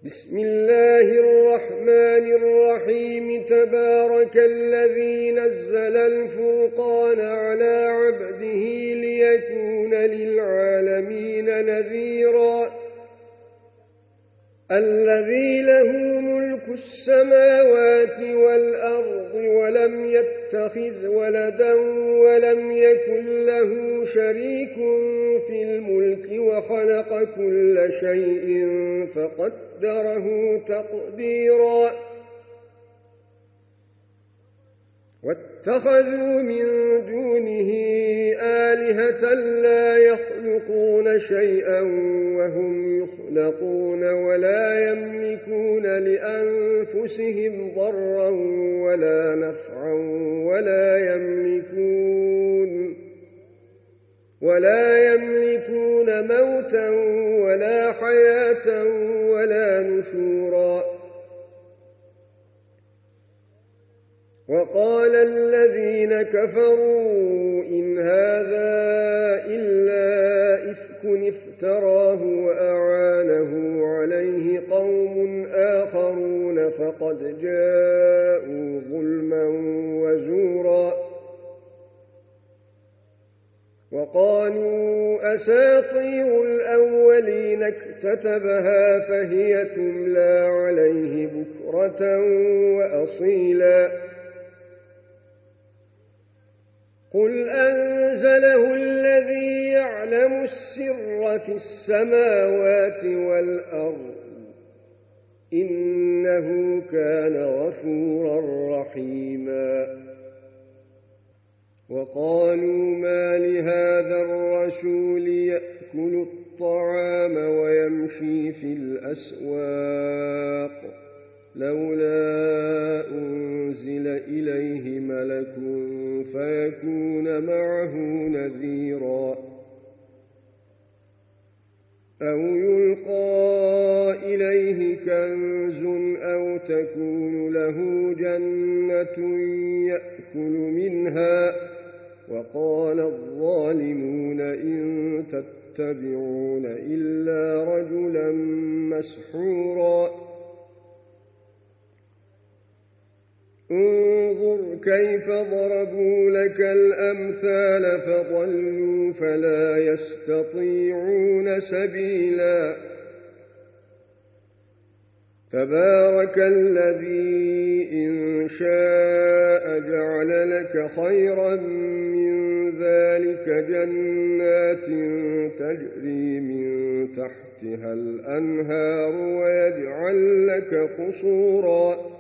بسم الله الرحمن الرحيم تبارك الذي نزل الفرقان على عبده ليكون للعالمين نذيرا الذي له ملك السماوات والأرض ولم يتخذ ولدا ولم يكن له شريك في الملك وخلق كل شيء فقدره تقديرا واتخذوا من دونه آلهة لا يخلقون شيئا وهم يخلقون ولا يملكون لأنفسهم ضرا ولا نفعا ولا يملكون موتا ولا حياة ولا نشورا وقال الذين كفروا إن هذا إلا إفك افتراه وأعانه عليه قوم آخرون فقد جاءوا ظلما وزورا وقالوا أساطير الأولين اكتتبها فهي تملى عليه بكرة وأصيلا قل أنزله الذي يعلم السر في السماوات والأرض إنه كان غفورا رحيما وقالوا ما لهذا الرسول يأكل الطعام ويمشي في الأسواق لولا أنزل إليه ملك فيكون معه نذيرا أو يلقى إليه كنز أو تكون له جنة يأكل منها وقال الظالمون إن تتبعون إلا رجلا مسحورا انظر كيف ضربوا لك الأمثال فضلوا فلا يستطيعون سبيلا تبارك الذي إن شاء جعل لك خيرا من ذلك جنات تجري من تحتها الأنهار ويجعل لك قصورا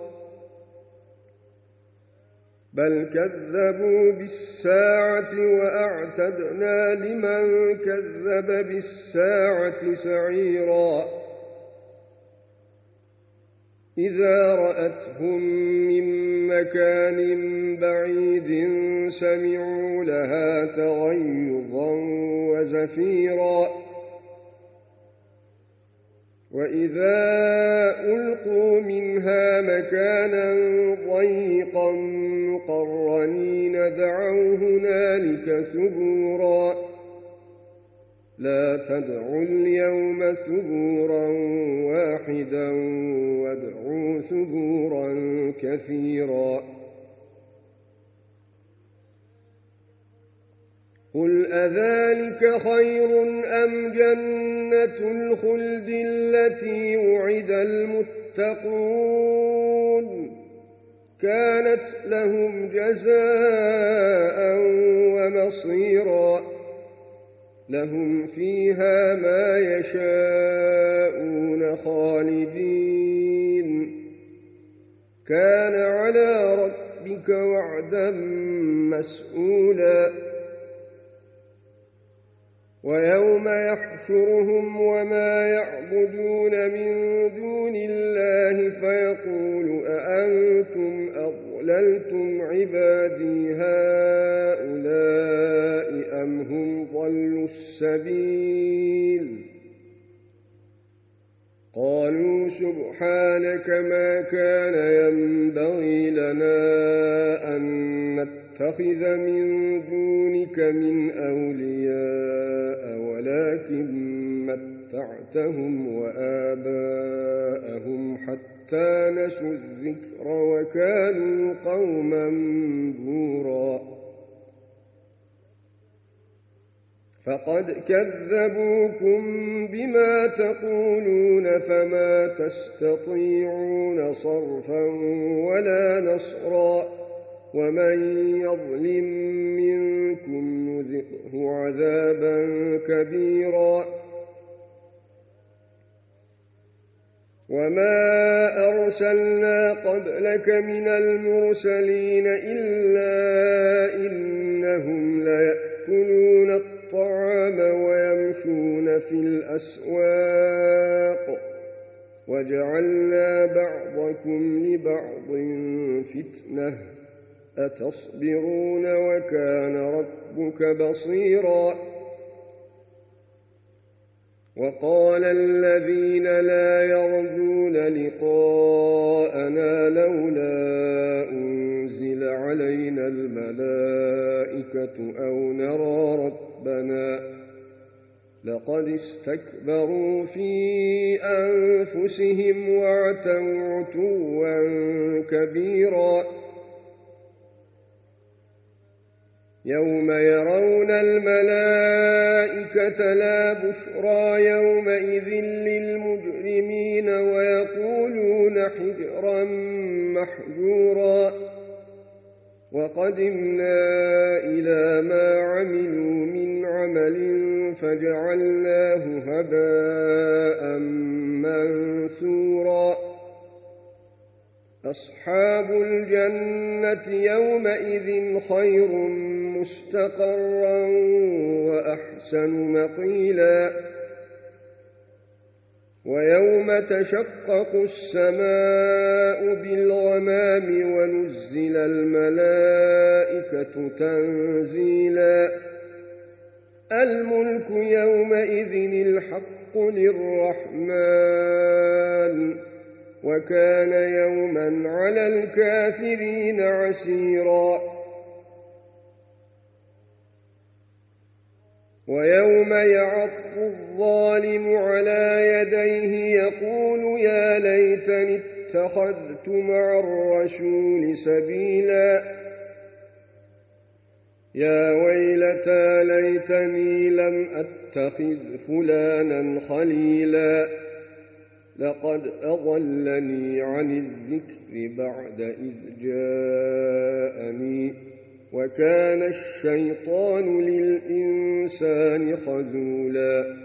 بل كذبوا بالساعة وأعتدنا لمن كذب بالساعة سعيرا إذا رأتهم من مكان بعيد سمعوا لها تغيظا وزفيرا وإذا ألقوا منها مكانا ضيقا مقرنين دعوا هنالك ثبورا لا تدعوا اليوم ثبورا واحدا وادعوا ثبورا كثيرا قل أذلك خير أم جنة الخلد التي وعد المتقون كانت لهم جزاء ومصيرا لهم فيها ما يشاءون خالدين كان على ربك وعدا مسئولا ويوم يحشرهم وما يعبدون من دون الله فيقول أأنتم أضللتم عبادي هؤلاء أم هم ضلوا السبيل قالوا سبحانك ما كان ينبغي لنا أن نتخذ من دونك من أولياء ولكن متعت أختهم وآباءهم حتى نسوا الذكر وكانوا قوما بورا فقد كذبوكم بما تقولون فما تستطيعون صرفا ولا نصرا ومن يظلم منكم نذقه عذابا كبيرا وما أرسلنا قبلك من المرسلين إلا إنهم ليأكلون الطعام ويمشون في الأسواق وجعلنا بعضكم لبعض فتنة أتصبرون وكان ربك بصيرا وقال الذين لا يرجون لقاءنا لولا أنزل علينا الملائكة أو نرى ربنا لقد استكبروا في أنفسهم وعتوا عتوا كبيرا يوم يرون الملائكة لا بشرى يومئذ للمجرمين ويقولون حجرا محجورا وقدمنا إلى ما عملوا من عمل فجعلناه هباء منثورا أصحاب الجنة يومئذ خير مستقرا وأحسن مقيلا ويوم تشقق السماء بالغمام ونزل الملائكة تنزيلا الملك يومئذ الحق للرحمن وكان يوما على الكافرين عسيرا ويوم يعض الظالم على يديه يقول يا ليتني اتخذت مع الرسول سبيلا يا ويلتى ليتني لم أتخذ فلانا خليلا لقد أضلني عن الذكر بعد إذ جاءني وكان الشيطان للإنسان خذولا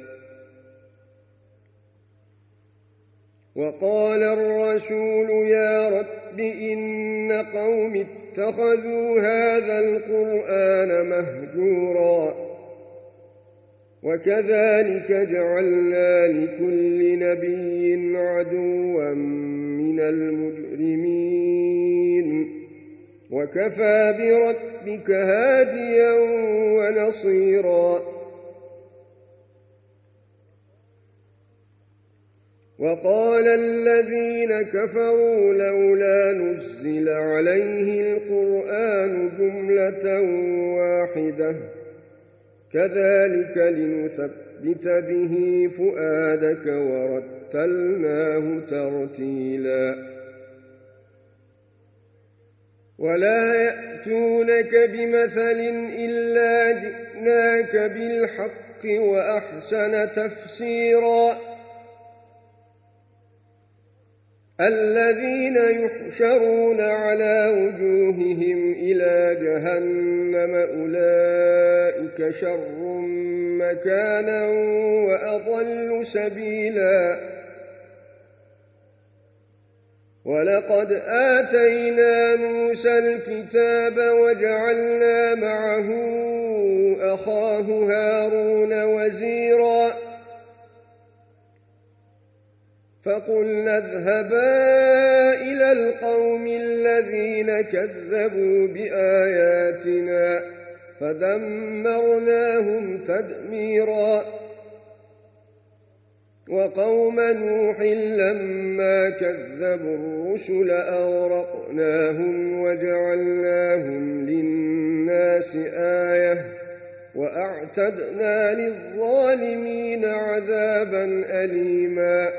وقال الرسول يا رب إن قوم اتخذوا هذا القرآن مهجورا وكذلك جعلنا لكل نبي عدوا من المجرمين وكفى بربك هاديا ونصيرا وقال الذين كفروا لولا نزل عليه القرآن جملة واحدة كذلك لنثبت به فؤادك ورتلناه ترتيلا ولا يأتونك بمثل إلا جئناك بالحق وأحسن تفسيرا الذين يحشرون على وجوههم إلى جهنم أولئك شر مكانا وأضل سبيلا ولقد آتينا موسى الكتاب وجعلنا معه أخاه هارون وزيرا فقلنا اذهبا إلى القوم الذين كذبوا بآياتنا فدمرناهم تدميرا وقوم نوح لما كذبوا الرسل أغرقناهم وجعلناهم للناس آية وأعتدنا للظالمين عذابا أليما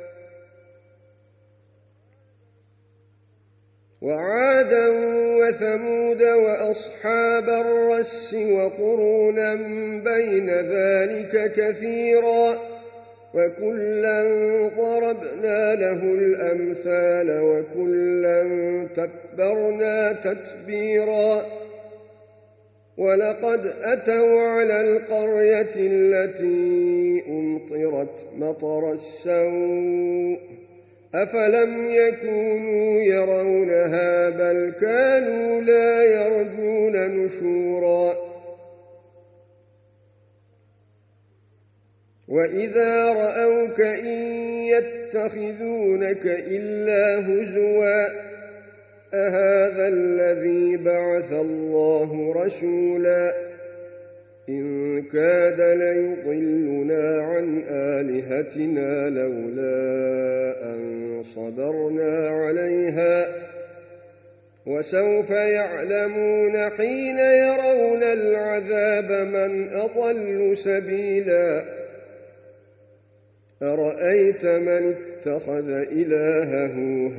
وعادا وثمود وأصحاب الرس وقرونا بين ذلك كثيرا وكلا ضربنا له الأمثال وكلا تبرنا تتبيرا ولقد أتوا على القرية التي أمطرت مطر السوء أفلم يكونوا يرونها بل كانوا لا يرجون نشورا وإذا رأوك إن يتخذونك إلا هزوا أهذا الذي بعث الله رسولا إن كاد ليضلنا عن آلهتنا لولا أن صبرنا عليها وسوف يعلمون حين يرون العذاب من أضل سبيلا أرأيت من اتخذ إلهه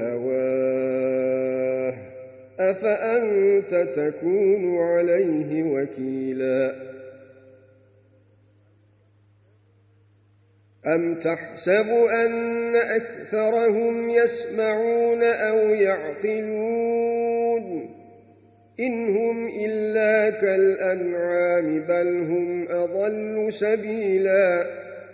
هواه أفأنت تكون عليه وكيلا أم تحسب أن أكثرهم يسمعون أو يعقلون إن هم إلا كالأنعام بل هم أضل سبيلا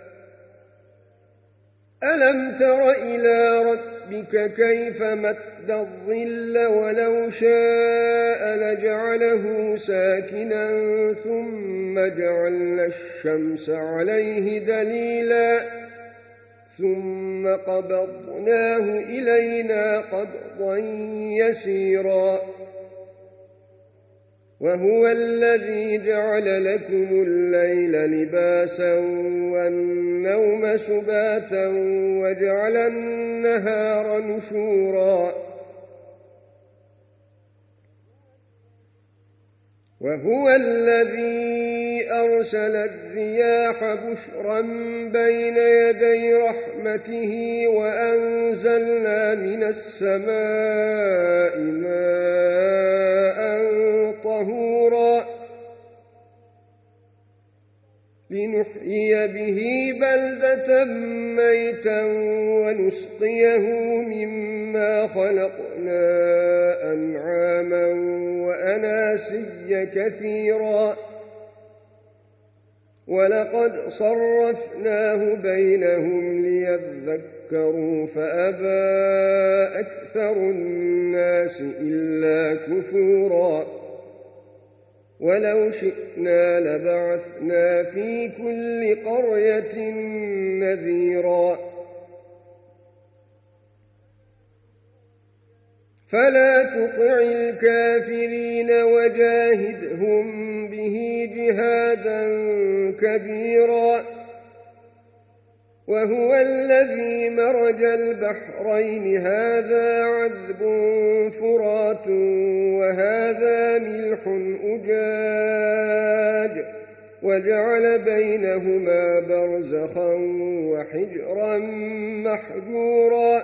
ألم تر إلى ربك كيف مد الظل ولو شاء لجعله ساكنا ثم جعلنا الشمس عليه دليلا ثم قبضناه إلينا قبضا يسيرا وهو الذي جعل لكم الليل لباسا والنوم سباتا وجعل النهار نشورا وهو الذي أرسل الرياح بشرا بين يدي رحمته وأنزلنا من السماء ماء طهورا لنحيي به بلدة ميتا ونسقيه مما خلقنا أنعاما وأناسيا كثيرا ولقد صرفناه بينهم ليذكروا فأبى أكثر الناس إلا كفورا ولو شئنا لبعثنا في كل قرية نذيرا فلا تطع الكافرين وجاهدهم به جهادا كبيرا وهو الذي مرج البحرين هذا عذب فرات وهذا ملح أجاج وجعل بينهما برزخا وحجرا محجورا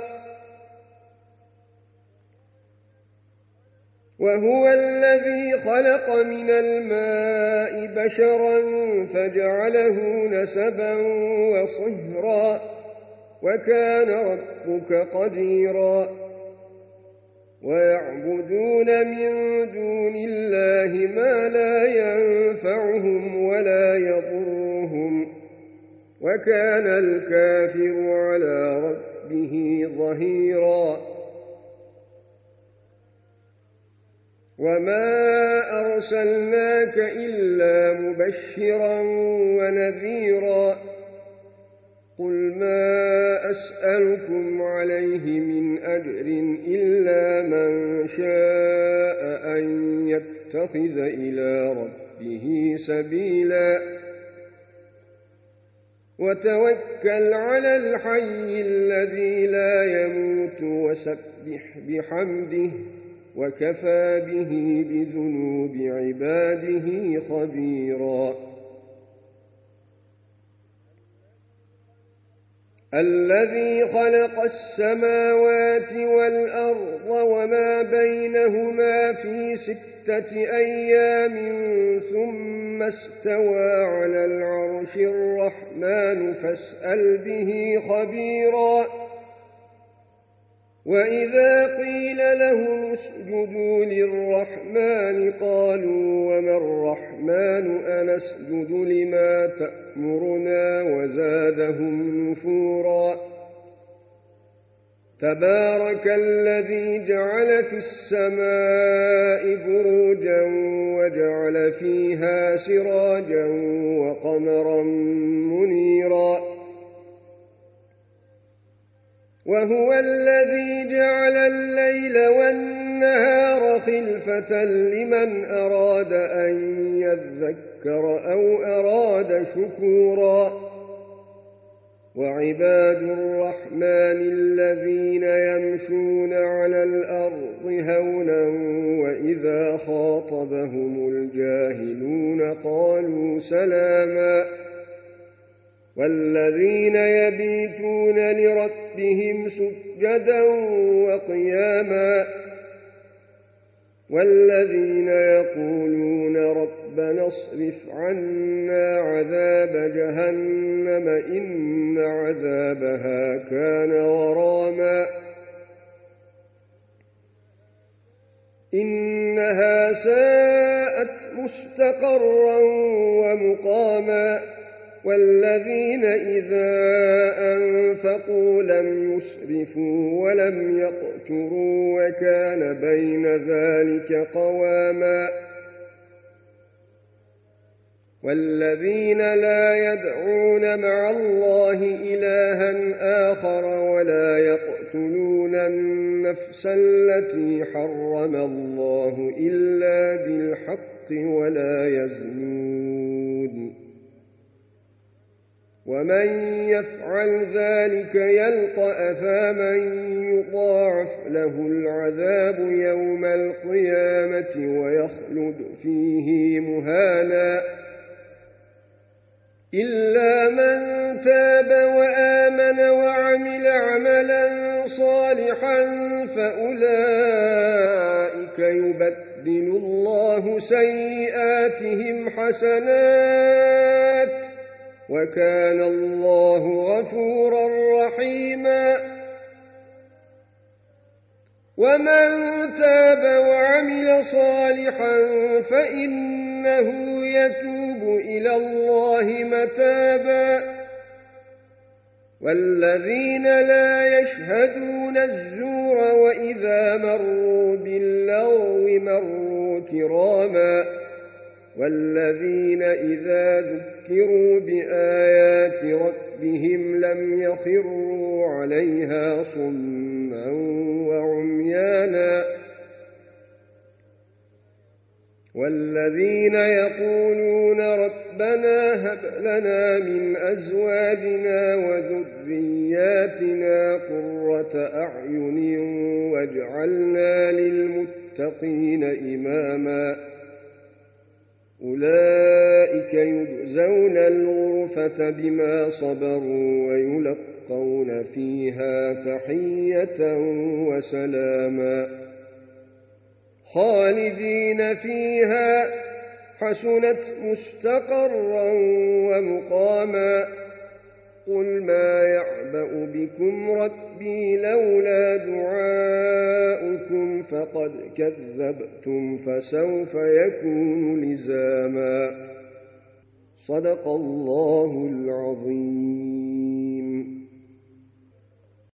وهو الذي خلق من الماء بشرا فجعله نسبا وصهرا وكان ربك قديرا ويعبدون من دون الله ما لا ينفعهم ولا يضرهم وكان الكافر على ربه ظهيرا وما أرسلناك إلا مبشرا ونذيرا قل ما أسألكم عليه من أجر إلا من شاء أن يتخذ إلى ربه سبيلا وتوكل على الحي الذي لا يموت وسبح بحمده وكفى به بذنوب عباده خبيرا الذي خلق السماوات والأرض وما بينهما في 6 أيام ثم استوى على العرش الرحمن فاسأل به خبيرا وإذا قيل لهم اسجدوا للرحمن قالوا وما الرحمن أنسجد لما تأمرنا وزادهم نفورا تبارك الذي جعل في السماء بروجا وجعل فيها سراجا وقمرا منيرا وهو الذي جعل الليل والنهار خلفة لمن أراد أن يذكر أو أراد شكورا وعباد الرحمن الذين يمشون على الأرض هونا وإذا خاطبهم الجاهلون قالوا سلاما والذين يبيتون لربهم سجدا وقياما والذين يقولون ربنا اصرف عنا عذاب جهنم إن عذابها كان غراما إنها ساءت مستقرا ومقاما والذين إذا أنفقوا لم يسرفوا ولم يقتروا وكان بين ذلك قواما والذين لا يدعون مع الله إلها آخر ولا يقتلون النفس التي حرم الله إلا بالحق ولا يزنون ومن يفعل ذلك يلقى أثاما يضاعف له العذاب يوم القيامة ويخلد فيه مهانا إلا من تاب وآمن وعمل عملا صالحا فأولئك يبدل الله سيئاتهم حسنات وكان الله غفورا رحيما ومن تاب وعمل صالحا فإنه يتوب إلى الله متابا والذين لا يشهدون الزور وإذا مروا باللغو مروا كراما والذين إذا ذكروا بآيات ربهم لم يخروا عليها صما وعميانا والذين يقولون ربنا هب لنا من أزواجنا وذرياتنا قرة أعين واجعلنا للمتقين إماما أولئك يجزون الغرفة بما صبروا ويلقون فيها تحية وسلاما خالدين فيها حسنت مستقرا ومقاما قل ما يعبأ بكم ربي لولا دعاؤكم فقد كذبتم فسوف يكون لزاما صدق الله العظيم